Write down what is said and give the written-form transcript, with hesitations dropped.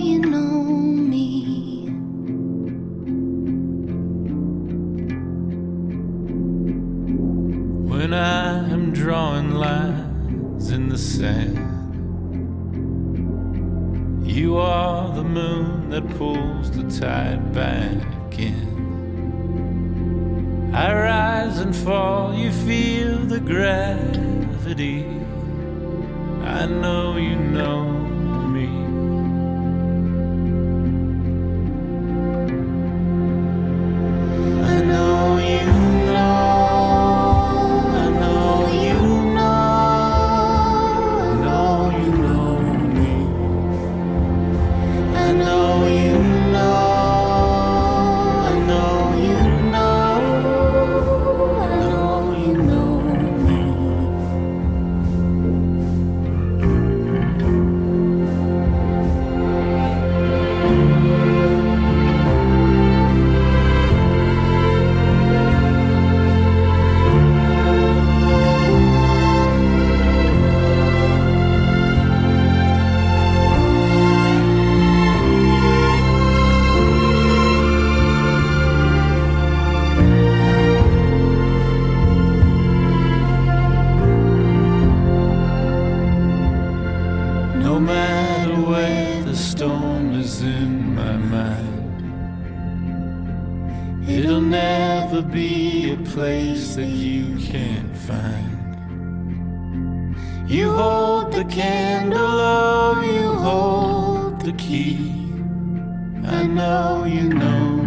you know me. When I am drawing lines in the sand, you are the moon that pulls the tide back in. I rise and fall, you feel the gravity. I know you know me. I know you know. I know you know. I know you know me. I know you know. I know you know. I know you know me. No matter where the storm is in my mind, it'll never be a place that you can't find. You hold the candle, oh, you hold the key. I know you know